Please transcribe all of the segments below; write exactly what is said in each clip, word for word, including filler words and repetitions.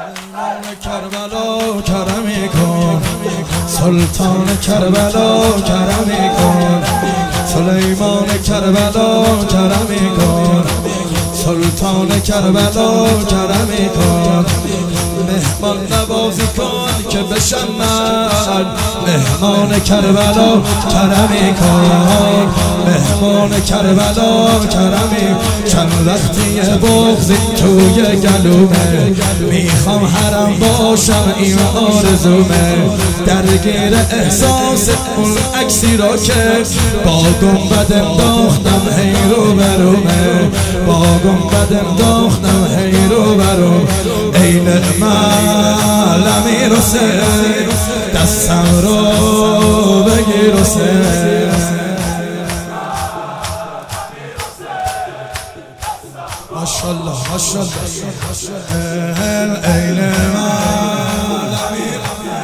کربلا کرمی کن، سلطان کربلا کرمی کن، سلیمان کربلا کرمی کن، سلطان کربلا کرمی کن. مهمان نوازی کن که بشم من، مهمان کربلا کرمی کن، مهمان کربلا کرمی. چند وقتی بغضی توی گلومه، میخوام حرم باشم این آرزومه. درگیر احساس اون عکسی را که با گنبد انداختم هی رو برومه، با گنبد انداختم هی رو بروم. ای نعمل امیر حسین، دستم رو بگیر حسین. ماشاءالله ماشاءالله ای نعمل امیر.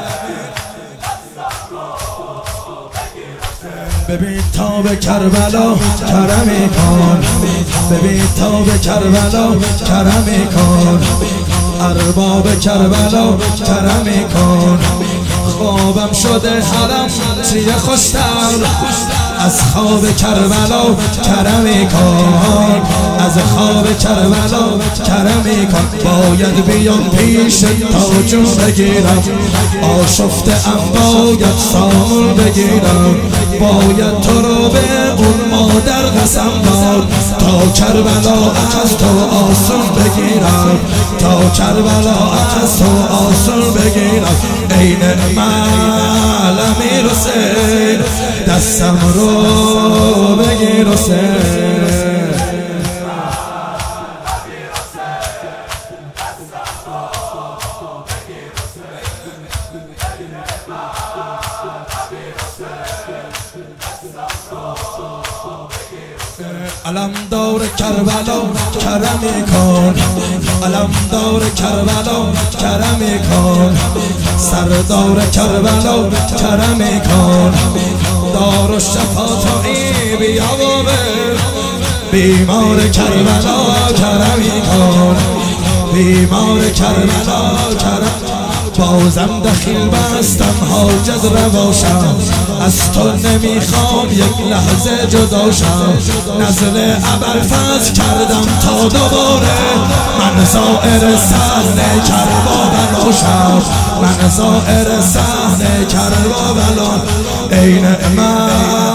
ببین تا به کربلا کرمی کن، ببین تا به کربلا کرمی کن، ارباب کربلا کرمی کن. خوابم شده حرم چیه خوشتر، از خواب کربلا کرمی کن، از خواب کربلا کرمی کن. باید بیام پیش تا جون بگیرم، آشفته ام باید سامون بگیرم. باید تو رو به اون مادر قسم داد، تا کربلا از تو آسون بگیرم، تا کربلا از تو آسون بگیرم. ای نعمل امیر حسین، دستم رو بگیر حسین. علم دار کربلا کرمی کن، علم دار کربلا کرمی کن، سردار کربلا کرمی کن. دار و شفا تویی بیا و بر، بیمار کربلا کرمی کن، بیمار کربلا کرمی. بازم دخیل بستم حاجت رواشم، از تو نمیخوام یک لحظه جداشم. نزل ابوالفضل کردم تا دوباره، من زائر صحنه کربلا شم، من زائر صحنه کربلا. ای نعمت